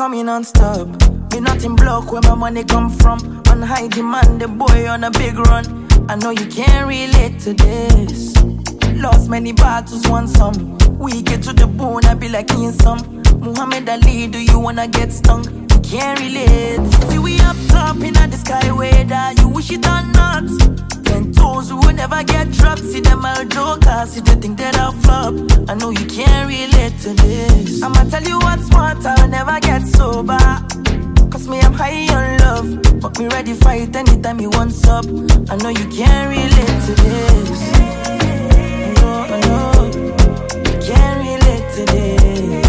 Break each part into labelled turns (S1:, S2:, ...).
S1: coming non-stop. Me nothing block where my money come from. On high demand, the boy on a big run. I know you can't relate to this. Lost many battles, won some. We get to the bone, I be like in some. Muhammad Ali, do you wanna get stung? You can't relate. See we up top in the sky, whether you wish it or not. 10 toes who will never get dropped. See them all jokers, see they think that I'll flop. I know you can't relate to this. I'ma tell you what's smart, I'll never get sober. Cause me, I'm high on love. But me ready fight anytime you want up. I know you can't relate to this. No, you can't relate to this.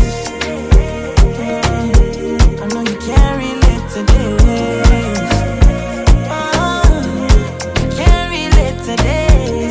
S1: I know you can't relate to this. You can't relate to this.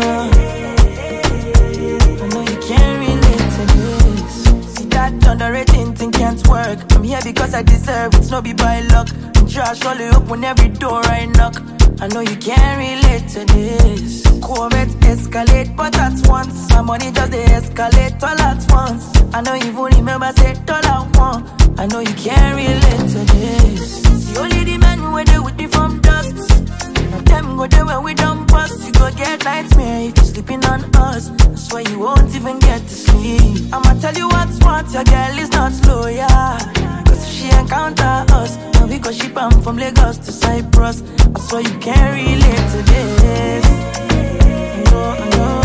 S1: I know you can't relate to this. See that underrating thing can't work. I'm here because I deserve it, no be by luck. Josh only open every door I knock. I know you can't relate to this. Corvette escalate, but at once. My money just they escalate all at once. I know you won't remember say $1. I know you can't relate to this. See only the men where they with me from dust. Now them go there when we done bust. You go get nightmare if you sleeping on us. That's why you won't even get to sleep. I'ma tell you what's smart, your girl is not loyal. Cause if she encounter us, now we go ship them from Lagos to Cyprus. That's why you can't relate to this. No,